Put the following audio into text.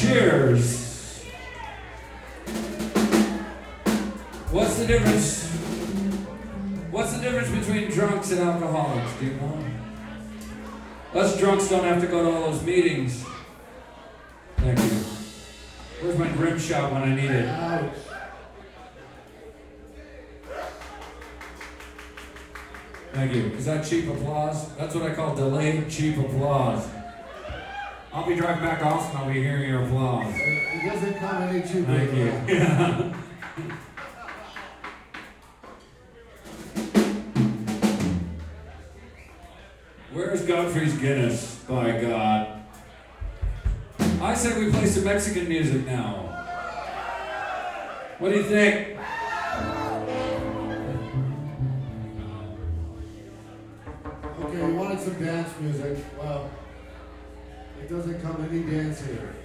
Cheers. What's the difference? What's the difference between drunks and alcoholics? Do you know? Us drunks don't have to go to all those meetings. Thank you. Where's my grim shot when I need it? Ouch. Thank you. Is that cheap applause? That's what I call delayed cheap applause. I'll be driving back off and I'll be hearing your applause. It doesn't come any cheaper. Thank you. Yeah. Where's Godfrey's Guinness, by God? I said we play some Mexican music now. What do you think? Okay, you wanted some dance music. Well, it doesn't come any dance here.